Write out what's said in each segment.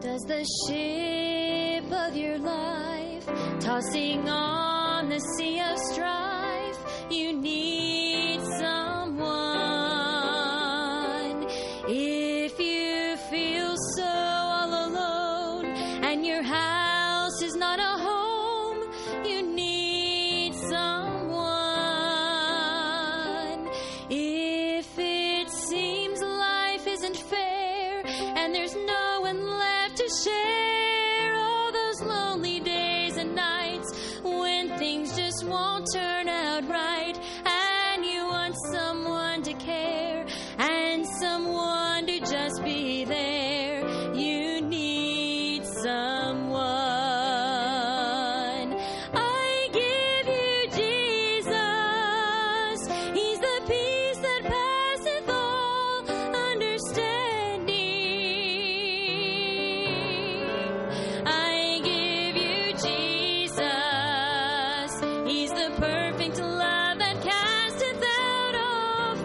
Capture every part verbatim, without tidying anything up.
Does the ship of your life, tossing on the sea of strife, you need someone. If you feel so all alone and your house is not a home, you need someone. If it seems life isn't fair and there's no one left to share all those lonely days and nights when things just won't turn out right, and you want someone to care and someone to just be there, you need someone. I give you Jesus. He's the peace that passeth all understanding. I give you Jesus. He's the perfect love that casteth out all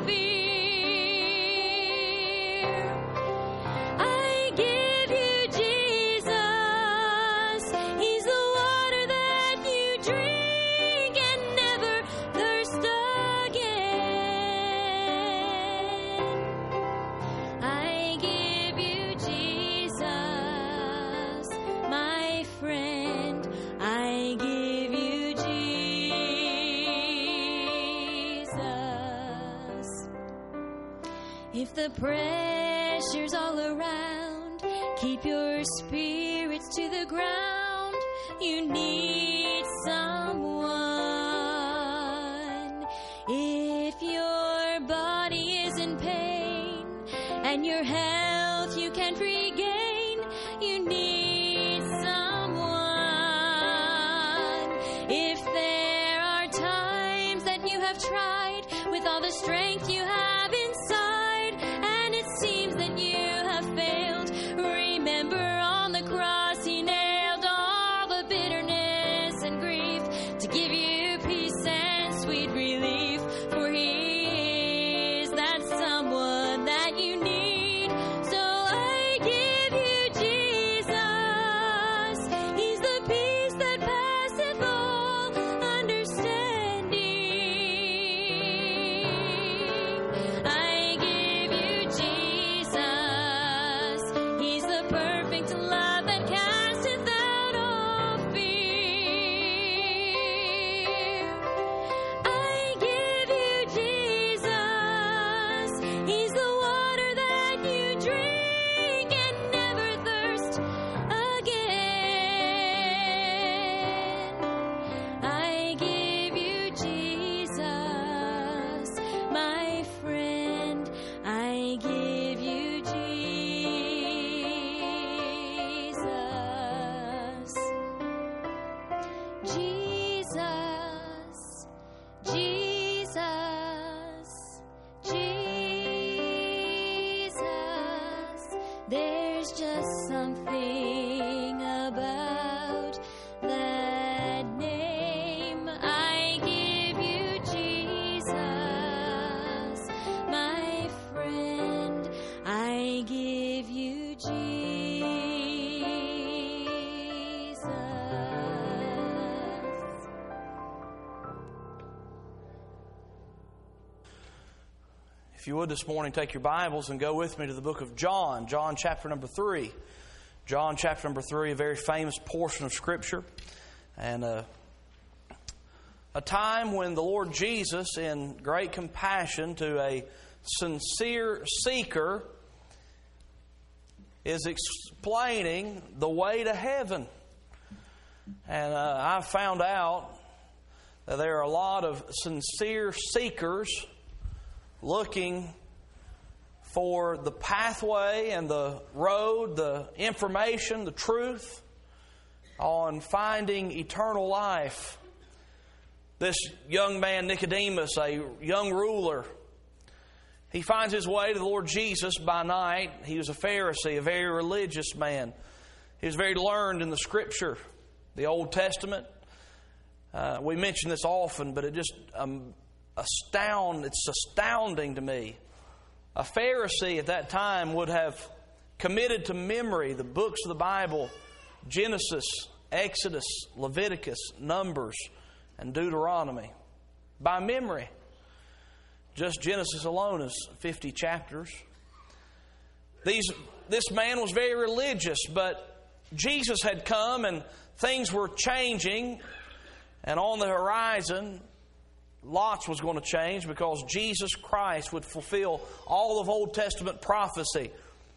fear. I give you Jesus. He's the water that you drink and never thirst again. I give you Jesus, my friend. I give you Jesus. If the pressure's all around, keep your spirits to the ground. You need someone. If your body is in pain and your health you can't regain, you need someone. If there are times that you have tried with all the strength you have inside and it seems that you have failed, remember on the cross he nailed all the bitterness and grief to give you peace and sweet relief, for he is that someone that you need. So I give you Jesus. He's the peace that passeth all understanding. I give you Jesus. He's the perfect love that casteth out all fear. I give you Jesus. He's the water that you drink and never thirst again. I give you Jesus, my friend. I give you Jesus. Jesus, Jesus, Jesus. There's just something about that name. I give you Jesus, my friend. I give you Jesus. If you would this morning, take your Bibles and go with me to the book of John, John chapter number three. John chapter number three, a very famous portion of Scripture. And uh, a time when the Lord Jesus, in great compassion to a sincere seeker, is explaining the way to heaven. And uh, I found out that there are a lot of sincere seekers looking for the pathway and the road, the information, the truth on finding eternal life. This young man, Nicodemus, a young ruler, he finds his way to the Lord Jesus by night. He was a Pharisee, a very religious man. He was very learned in the Scripture, the Old Testament. Uh, we mention this often, but it just um, astound. It's astounding to me. A Pharisee at that time would have committed to memory the books of the Bible, Genesis, Exodus, Leviticus, Numbers, and Deuteronomy. By memory. Just Genesis alone is fifty chapters. These, this man was very religious, but Jesus had come and things were changing. And on the horizon, lots was going to change because Jesus Christ would fulfill all of Old Testament prophecy.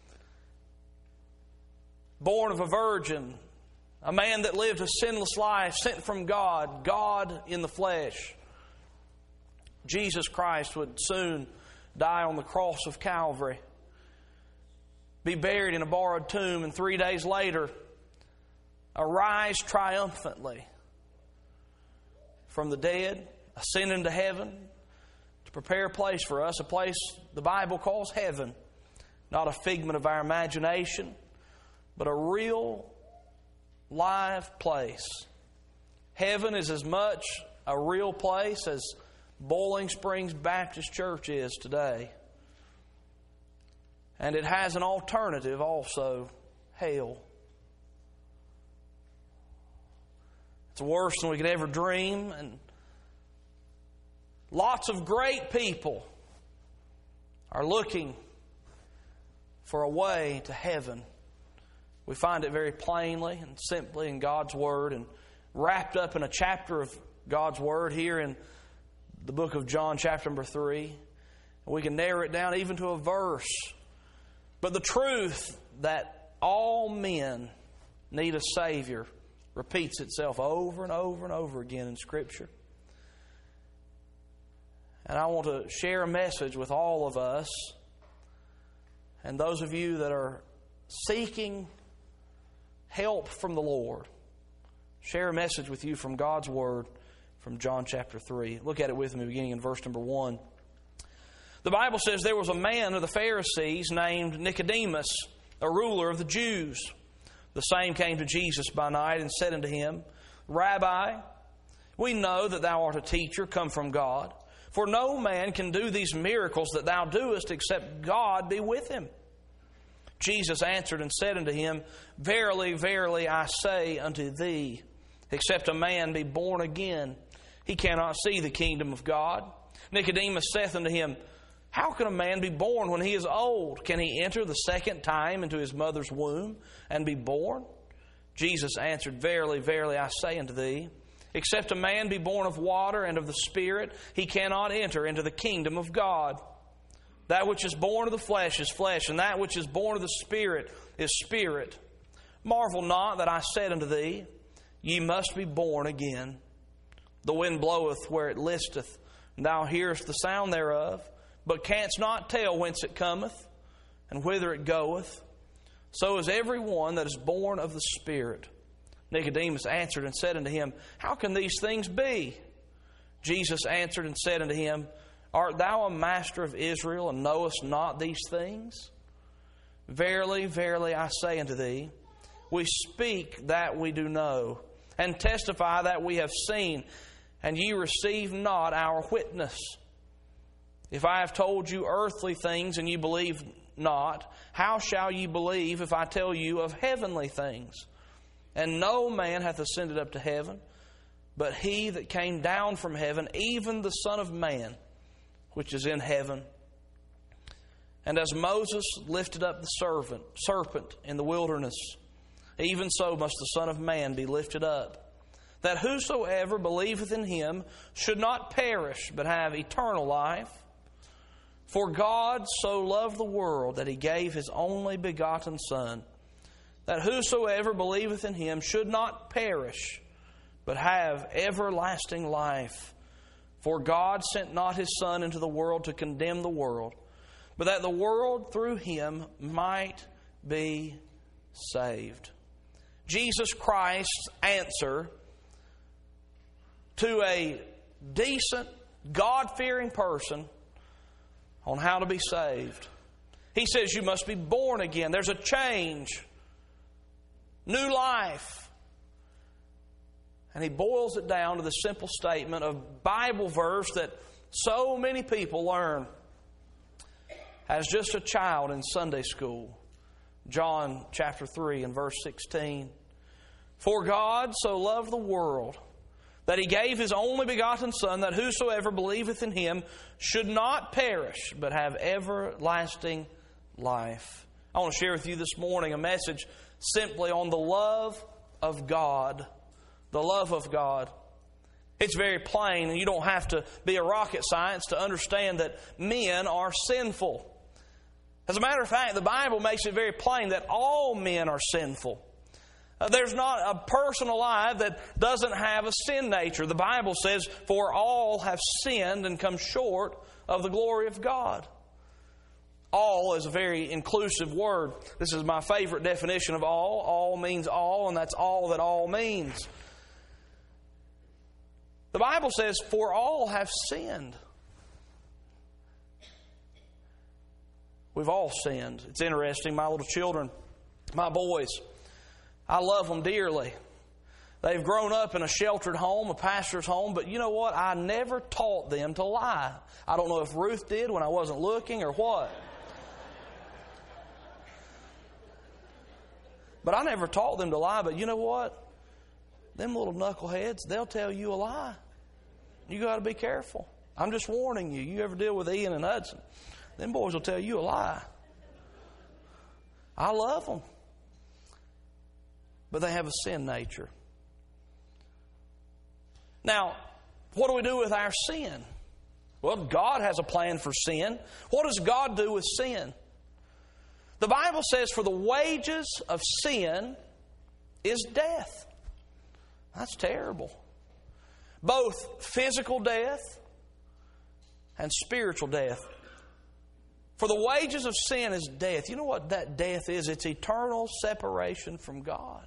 Born of a virgin, a man that lived a sinless life, sent from God, God in the flesh. Jesus Christ would soon die on the cross of Calvary, be buried in a borrowed tomb, and three days later, arise triumphantly from the dead, ascend into heaven to prepare a place for us, a place the Bible calls heaven. Not a figment of our imagination, but a real, live place. Heaven is as much a real place as Boiling Springs Baptist Church is today. And it has an alternative also, hell. It's worse than we could ever dream. And lots of great people are looking for a way to heaven. We find it very plainly and simply in God's Word, and wrapped up in a chapter of God's Word here in the book of John, chapter number three. And we can narrow it down even to a verse. But the truth that all men need a Savior repeats itself over and over and over again in Scripture. And I want to share a message with all of us, and those of you that are seeking help from the Lord. Share a message with you from God's Word from John chapter three. Look at it with me beginning in verse number one. The Bible says there was a man of the Pharisees named Nicodemus, a ruler of the Jews. The same came to Jesus by night and said unto him, Rabbi, we know that thou art a teacher come from God, for no man can do these miracles that thou doest except God be with him. Jesus answered and said unto him, Verily, verily, I say unto thee, except a man be born again, he cannot see the kingdom of God. Nicodemus saith unto him, How can a man be born when he is old? Can he enter the second time into his mother's womb and be born? Jesus answered, Verily, verily, I say unto thee, except a man be born of water and of the Spirit, he cannot enter into the kingdom of God. That which is born of the flesh is flesh, and that which is born of the Spirit is spirit. Marvel not that I said unto thee, Ye must be born again. The wind bloweth where it listeth, and thou hearest the sound thereof, but canst not tell whence it cometh, and whither it goeth. So is every one that is born of the Spirit. Nicodemus answered and said unto him, How can these things be? Jesus answered and said unto him, Art thou a master of Israel, and knowest not these things? Verily, verily, I say unto thee, we speak that we do know, and testify that we have seen, and ye receive not our witness. If I have told you earthly things, and ye believe not, how shall ye believe if I tell you of heavenly things? And no man hath ascended up to heaven, but he that came down from heaven, even the Son of Man, which is in heaven. And as Moses lifted up the servant, serpent in the wilderness, even so must the Son of Man be lifted up, that whosoever believeth in him should not perish, but have eternal life. For God so loved the world that he gave his only begotten Son, that whosoever believeth in him should not perish, but have everlasting life. For God sent not his Son into the world to condemn the world, but that the world through him might be saved. Jesus Christ's answer to a decent, God-fearing person on how to be saved. He says you must be born again. There's a change. New life. And he boils it down to the simple statement of Bible verse that so many people learn as just a child in Sunday school. John chapter three and verse sixteen. For God so loved the world that He gave His only begotten Son, that whosoever believeth in Him should not perish, but have everlasting life. I want to share with you this morning a message simply on the love of God. The love of God. It's very plain, and you don't have to be a rocket science to understand that men are sinful. As a matter of fact, the Bible makes it very plain that all men are sinful. Uh, there's not a person alive that doesn't have a sin nature. The Bible says, for all have sinned and come short of the glory of God. All is a very inclusive word. This is my favorite definition of all. All means all, and that's all that all means. The Bible says, for all have sinned. We've all sinned. It's interesting, my little children, my boys, I love them dearly. They've grown up in a sheltered home, a pastor's home, but you know what? I never taught them to lie. I don't know if Ruth did when I wasn't looking or what. But I never taught them to lie, but you know what? Them little knuckleheads, they'll tell you a lie. You got to be careful. I'm just warning you. You ever deal with Ian and Hudson, them boys will tell you a lie. I love them. But they have a sin nature. Now, what do we do with our sin? Well, God has a plan for sin. What does God do with sin? The Bible says, for the wages of sin is death. That's terrible. Both physical death and spiritual death. For the wages of sin is death. You know what that death is? It's eternal separation from God.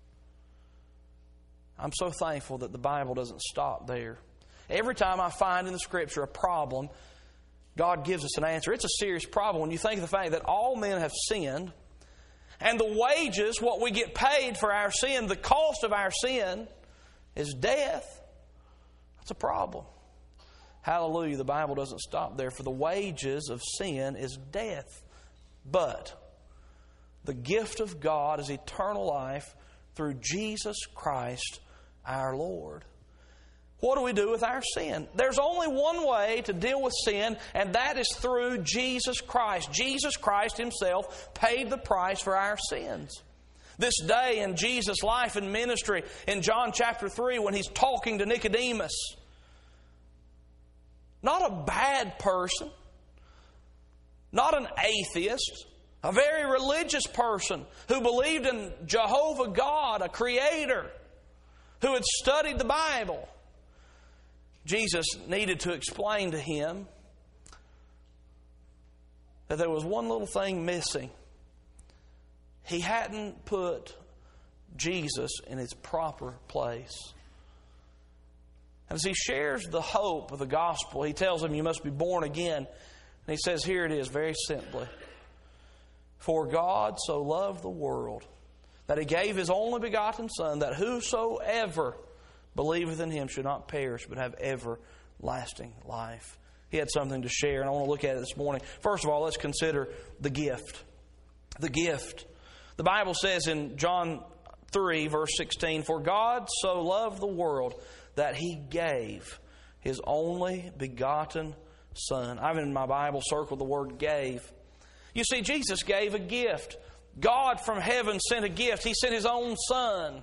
I'm so thankful that the Bible doesn't stop there. Every time I find in the Scripture a problem, God gives us an answer. It's a serious problem when you think of the fact that all men have sinned, and the wages, what we get paid for our sin, the cost of our sin, is death. That's a problem. Hallelujah, the Bible doesn't stop there. For the wages of sin is death. But the gift of God is eternal life through Jesus Christ our Lord. What do we do with our sin? There's only one way to deal with sin, and that is through Jesus Christ. Jesus Christ Himself paid the price for our sins. This day in Jesus' life and ministry, in John chapter three, when He's talking to Nicodemus, not a bad person, not an atheist, a very religious person who believed in Jehovah God, a creator, who had studied the Bible. Jesus needed to explain to him that there was one little thing missing. He hadn't put Jesus in His proper place. And as He shares the hope of the gospel, He tells him, you must be born again. And He says, here it is, very simply. For God so loved the world that He gave His only begotten Son, that whosoever believeth in Him should not perish, but have everlasting life. He had something to share, and I want to look at it this morning. First of all, let's consider the gift. The gift. The Bible says in John three, verse sixteen, for God so loved the world that He gave His only begotten Son. I've in my Bible circled the word gave. You see, Jesus gave a gift. God from heaven sent a gift. He sent His own Son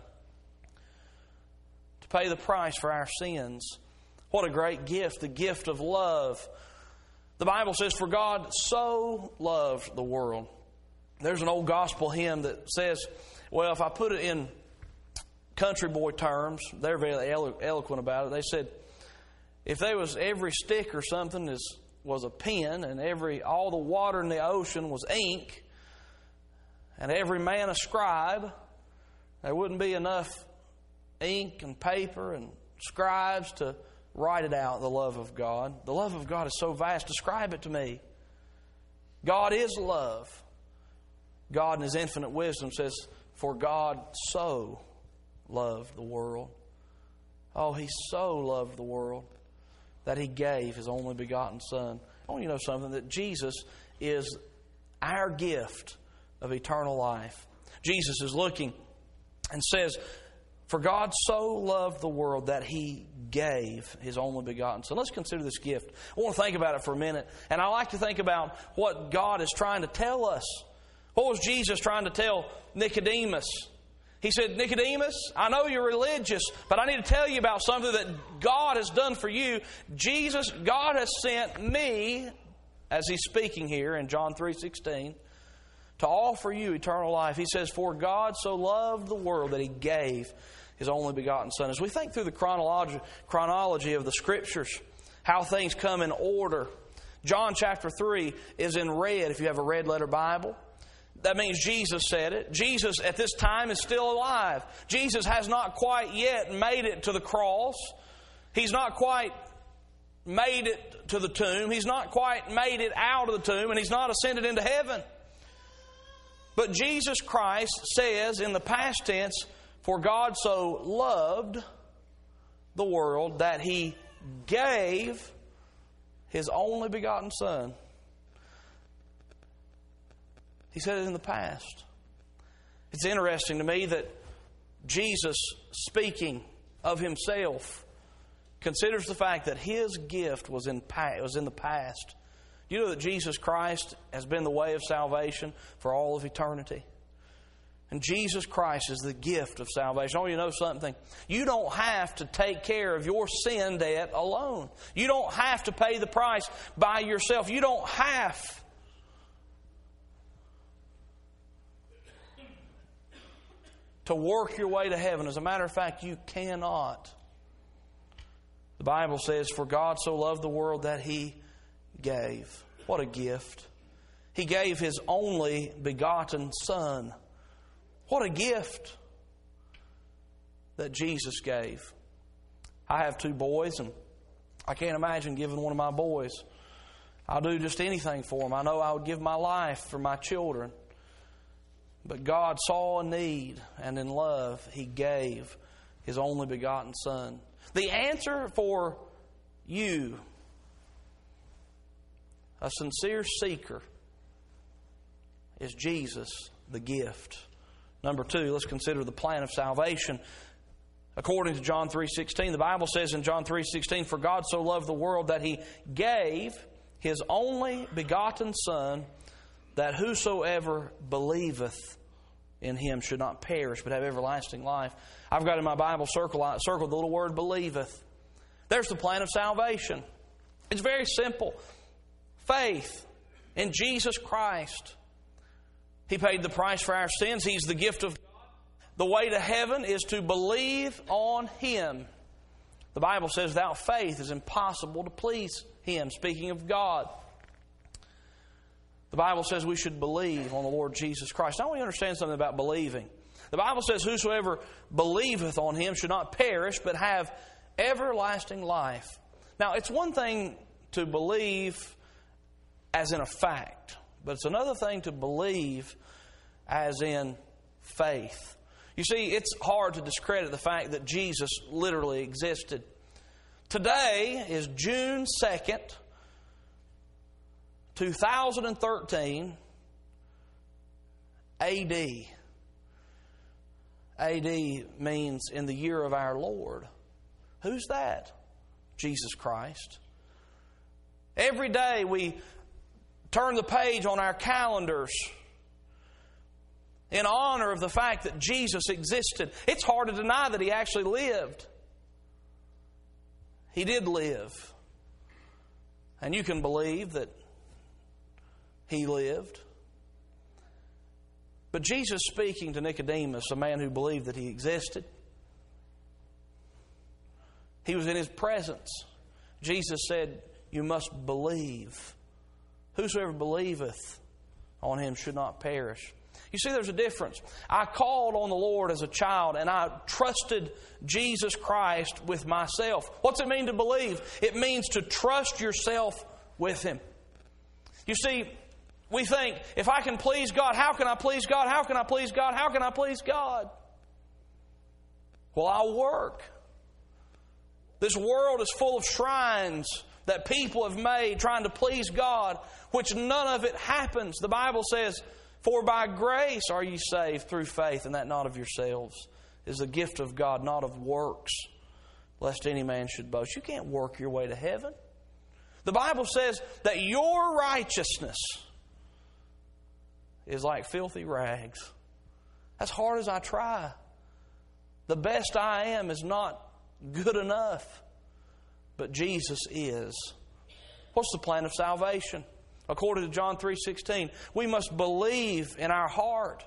to pay the price for our sins. What a great gift, the gift of love. The Bible says, for God so loved the world. There's an old gospel hymn that says, well, if I put it in country boy terms, they're very elo- eloquent about it. They said, if there was every stick or something is, was a pen, and every all the water in the ocean was ink, and every man a scribe, there wouldn't be enough ink and paper and scribes to write it out, the love of God. The love of God is so vast. Describe it to me. God is love. God in His infinite wisdom says, for God so loved the world. Oh, He so loved the world that He gave His only begotten Son. I want you to know something, that Jesus is our gift of eternal life. Jesus is looking and says, for God so loved the world that He gave His only begotten Son. Let's consider this gift. I want to think about it for a minute. And I like to think about what God is trying to tell us. What was Jesus trying to tell Nicodemus? He said, Nicodemus, I know you're religious, but I need to tell you about something that God has done for you. Jesus, God has sent me, as He's speaking here in John three sixteen, to offer you eternal life. He says, for God so loved the world that He gave His only begotten Son. As we think through the chronology, chronology of the Scriptures, how things come in order, John chapter three is in red if you have a red letter Bible. That means Jesus said it. Jesus at this time is still alive. Jesus has not quite yet made it to the cross. He's not quite made it to the tomb. He's not quite made it out of the tomb, and He's not ascended into heaven. But Jesus Christ says in the past tense, for God so loved the world that He gave His only begotten Son. He said it in the past. It's interesting to me that Jesus, speaking of Himself, considers the fact that His gift was in, was in the past. Do you know that Jesus Christ has been the way of salvation for all of eternity? And Jesus Christ is the gift of salvation. Oh, you know something? You don't have to take care of your sin debt alone. You don't have to pay the price by yourself. You don't have to work your way to heaven. As a matter of fact, you cannot. The Bible says, for God so loved the world that He gave. What a gift. He gave His only begotten Son. What a gift that Jesus gave. I have two boys, and I can't imagine giving one of my boys. I'll do just anything for them. I know I would give my life for my children. But God saw a need, and in love, He gave His only begotten Son. The answer for you, a sincere seeker, is Jesus, the gift. Number two, let's consider the plan of salvation. According to John three sixteen, the Bible says in John three sixteen, for God so loved the world that He gave His only begotten Son, that whosoever believeth in Him should not perish, but have everlasting life. I've got in my Bible circle, circled the little word believeth. There's the plan of salvation. It's very simple. Faith in Jesus Christ. He paid the price for our sins. He's the gift of God. The way to heaven is to believe on Him. The Bible says without faith it is impossible to please Him. Speaking of God. The Bible says we should believe on the Lord Jesus Christ. Now we understand something about believing. The Bible says whosoever believeth on Him should not perish, but have everlasting life. Now it's one thing to believe as in a fact, but it's another thing to believe as in faith. You see, it's hard to discredit the fact that Jesus literally existed. Today is June second, two thousand thirteen, A D. A D means in the year of our Lord. Who's that? Jesus Christ. Every day we turn the page on our calendars in honor of the fact that Jesus existed. It's hard to deny that He actually lived. He did live. And you can believe that He lived. But Jesus speaking to Nicodemus, a man who believed that He existed, he was in His presence. Jesus said, you must believe. Whosoever believeth on Him should not perish. You see, there's a difference. I called on the Lord as a child, and I trusted Jesus Christ with myself. What's it mean to believe? It means to trust yourself with Him. You see, we think, if I can please God, how can I please God? How can I please God? How can I please God? Well, I'll work. This world is full of shrines that people have made trying to please God, which none of it happens. The Bible says, For by grace are ye saved through faith, and that not of yourselves. Is the gift of God, not of works, lest any man should boast. You can't work your way to heaven. The Bible says that your righteousness is like filthy rags. As hard as I try, the best I am is not good enough. But Jesus is. What's the plan of salvation? According to John three sixteen, we must believe in our heart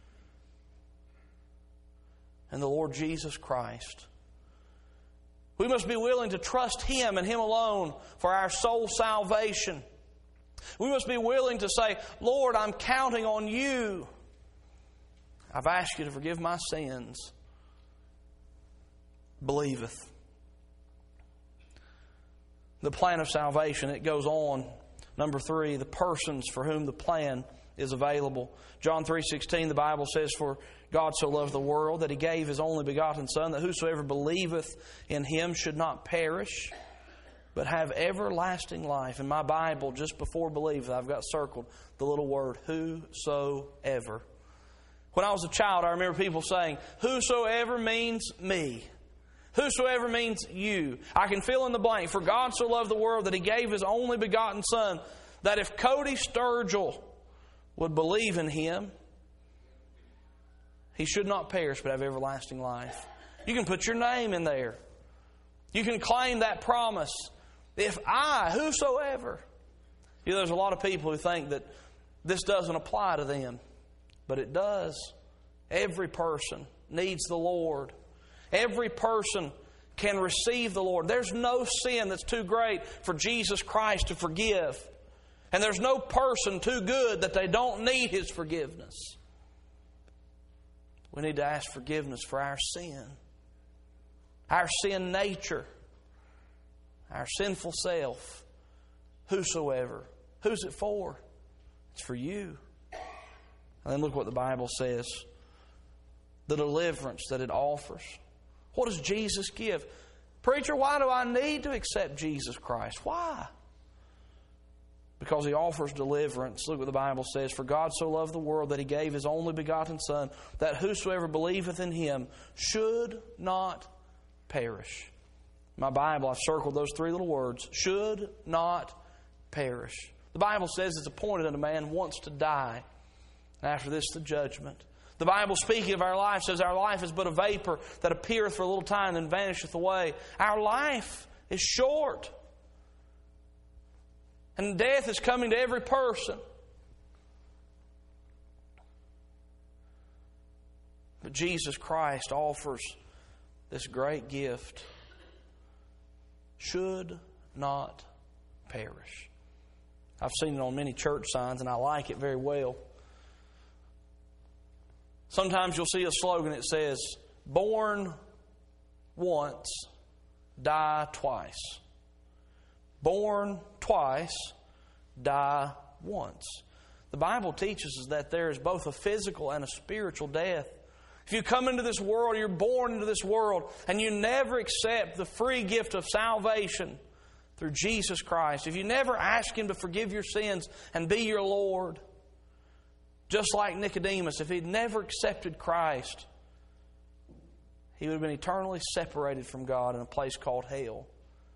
in the Lord Jesus Christ. We must be willing to trust Him and Him alone for our soul salvation. We must be willing to say, Lord, I'm counting on You. I've asked You to forgive my sins. Believeth. The plan of salvation, it goes on. Number three, the persons for whom the plan is available. John three sixteen, the Bible says, For God so loved the world that He gave His only begotten Son, that whosoever believeth in Him should not perish, but have everlasting life. In my Bible, just before believe, I've got circled the little word, whosoever. When I was a child, I remember people saying, whosoever means me. Whosoever means you. I can fill in the blank. For God so loved the world that He gave His only begotten Son, that if Cody Sturgill would believe in Him, he should not perish but have everlasting life. You can put your name in there. You can claim that promise. If I, whosoever. You know, there's a lot of people who think that this doesn't apply to them. But it does. Every person needs the Lord. Every person can receive the Lord. There's no sin that's too great for Jesus Christ to forgive. And there's no person too good that they don't need His forgiveness. We need to ask forgiveness for our sin. Our sin nature. Our sinful self. Whosoever. Who's it for? It's for you. And then look what the Bible says. The deliverance that it offers. What does Jesus give? Preacher, why do I need to accept Jesus Christ? Why? Because He offers deliverance. Look what the Bible says. For God so loved the world that He gave His only begotten Son, that whosoever believeth in Him should not perish. In my Bible, I've circled those three little words. Should not perish. The Bible says it's appointed unto man once to die. And after this, the judgment. The Bible, speaking of our life, says our life is but a vapor that appeareth for a little time and vanisheth away. Our life is short. And death is coming to every person. But Jesus Christ offers this great gift. Should not perish. I've seen it on many church signs and I like it very well. Sometimes you'll see a slogan that says, born once, die twice. Born twice, die once. The Bible teaches us that there is both a physical and a spiritual death. If you come into this world, you're born into this world, and you never accept the free gift of salvation through Jesus Christ, if you never ask Him to forgive your sins and be your Lord, just like Nicodemus, if he'd never accepted Christ, he would have been eternally separated from God in a place called hell.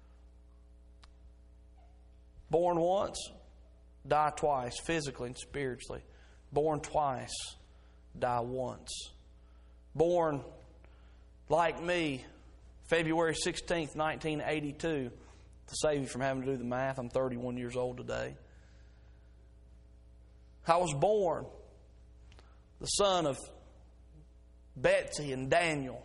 Born once, die twice, physically and spiritually. Born twice, die once. Born like me, February sixteenth, nineteen eighty-two. To save you from having to do the math, I'm thirty-one years old today. I was born the son of Betsy and Daniel.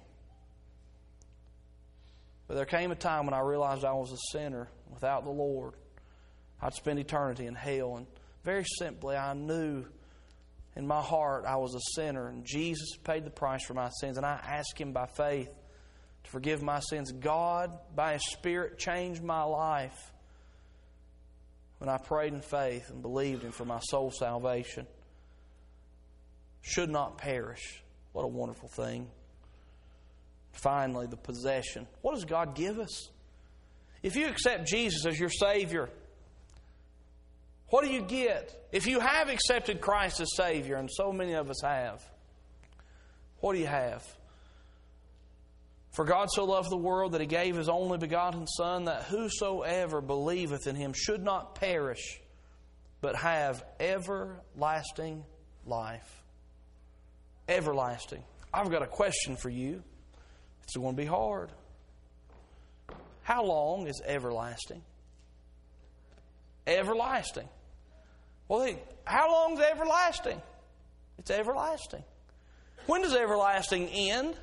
But there came a time when I realized I was a sinner without the Lord. I'd spend eternity in hell. And very simply, I knew in my heart I was a sinner. And Jesus paid the price for my sins. And I asked Him by faith to forgive my sins. God, by His Spirit, changed my life when I prayed in faith and believed Him for my soul salvation. Should not perish. What a wonderful thing. Finally, the possession. What does God give us? If you accept Jesus as your Savior, What do you get? If you have accepted Christ as Savior, and so many of us have, what do you have? For God so loved the world that He gave His only begotten Son, that whosoever believeth in Him should not perish, but have everlasting life. Everlasting. I've got a question for you. It's going to be hard. How long is everlasting? Everlasting. Well, how long is everlasting? It's everlasting. When does everlasting end?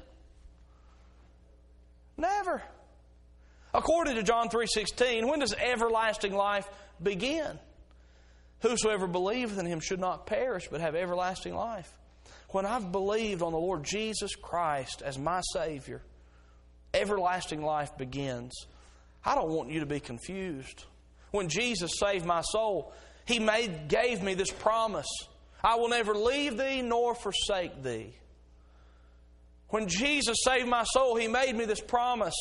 Never. According to John three sixteen, when does everlasting life begin? Whosoever believeth in Him should not perish, but have everlasting life. When I've believed on the Lord Jesus Christ as my Savior, everlasting life begins. I don't want you to be confused. When Jesus saved my soul, He made, gave me this promise. I will never leave thee nor forsake thee. When Jesus saved my soul, He made me this promise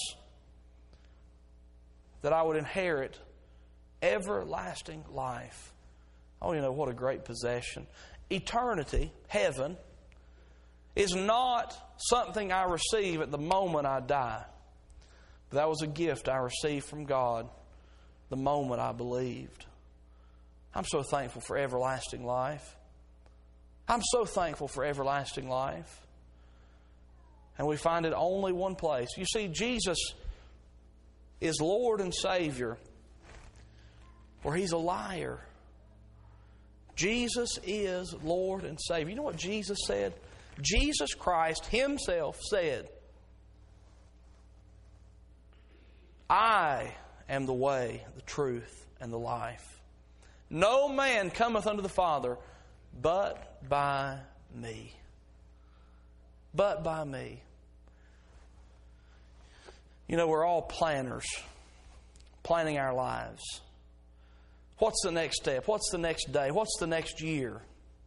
that I would inherit everlasting life. Oh, you know, what a great possession. Eternity, heaven, is not something I receive at the moment I die. But that was a gift I received from God the moment I believed. I'm so thankful for everlasting life. I'm so thankful for everlasting life. And we find it only one place. You see, Jesus is Lord and Savior, or He's a liar. Jesus is Lord and Savior. You know what Jesus said? Jesus Christ Himself said, I am the way, the truth, and the life. No man cometh unto the Father but by me. But by me. You know, we're all planners, planning our lives. What's the next step? What's the next day? What's the next year?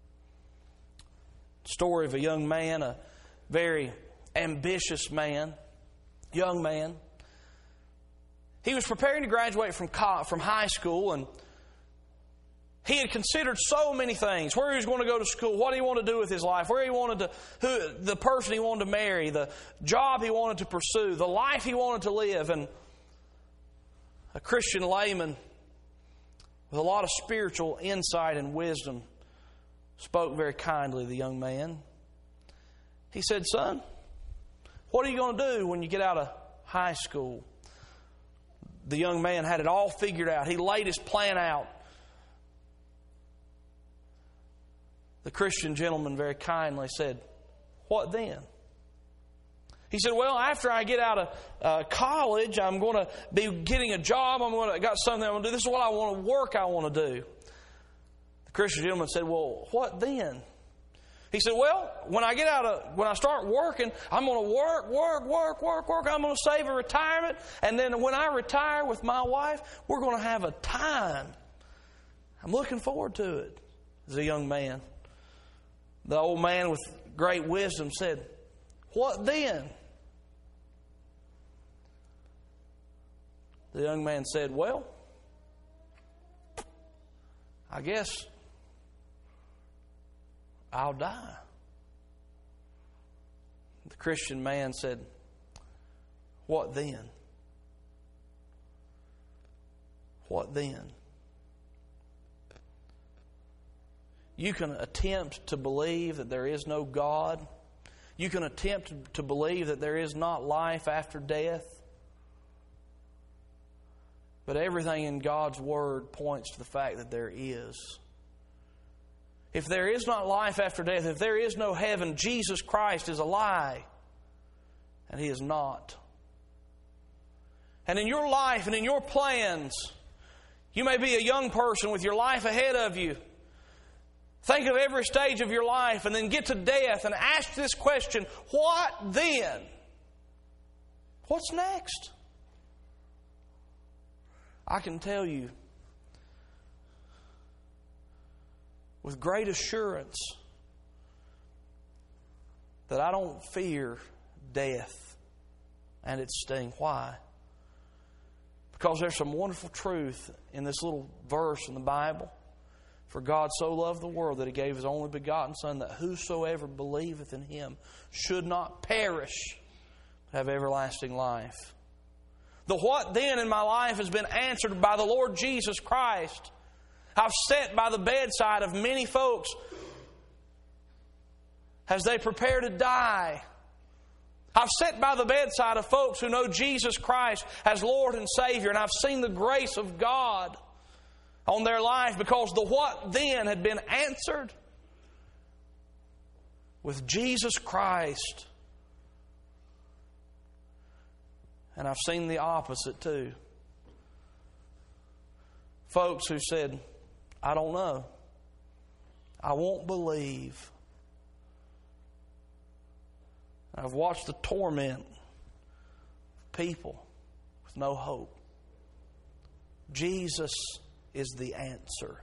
Story of a young man, a very ambitious man, young man. He was preparing to graduate from from high school, and he had considered so many things: where he was going to go to school, what he wanted to do with his life, where he wanted to, who, the person he wanted to marry, the job he wanted to pursue, the life he wanted to live. And a Christian layman with a lot of spiritual insight and wisdom spoke very kindly to the young man. He said, "Son, what are you going to do when you get out of high school?" The young man had it all figured out. He laid his plan out. The Christian gentleman very kindly said, "What then?" He said, "Well, after I get out of uh, college, I'm going to be getting a job. I'm going to I got something I want to do. This is what I want to work. I want to do." The Christian gentleman said, "Well, what then?" He said, "Well, when I get out of, when I start working, I'm going to work, work, work, work, work. I'm going to save a retirement. And then when I retire with my wife, we're going to have a time. I'm looking forward to it." As a young man, the old man with great wisdom said, "What then?" The young man said, "Well, I guess I'll die." The Christian man said, "What then? What then?" You can attempt to believe that there is no God. You can attempt to believe that there is not life after death. But everything in God's Word points to the fact that there is. If there is not life after death, if there is no heaven, Jesus Christ is a lie. And He is not. And in your life and in your plans, you may be a young person with your life ahead of you. Think of every stage of your life and then get to death and ask this question, what then? What's next? I can tell you with great assurance that I don't fear death and its sting. Why? Because there's some wonderful truth in this little verse in the Bible. For God so loved the world that He gave His only begotten Son, that whosoever believeth in Him should not perish, but have everlasting life. The what then in my life has been answered by the Lord Jesus Christ. I've sat by the bedside of many folks as they prepare to die. I've sat by the bedside of folks who know Jesus Christ as Lord and Savior, and I've seen the grace of God on their life because the what then had been answered with Jesus Christ. And I've seen the opposite too. Folks who said, I don't know. I won't believe. I've watched the torment of people with no hope. Jesus is the answer.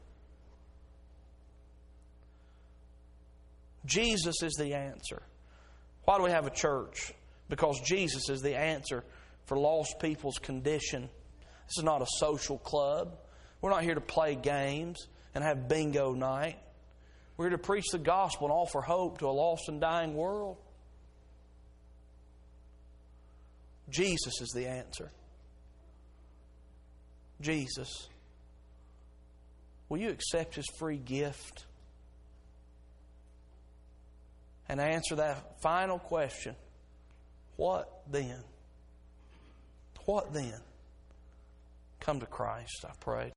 Jesus is the answer. Why do we have a church? Because Jesus is the answer for lost people's condition. This is not a social club. We're not here to play games and have bingo night. We're here to preach the gospel and offer hope to a lost and dying world. Jesus is the answer. Jesus. Will you accept His free gift? And answer that final question. What then? What then? Come to Christ, I pray.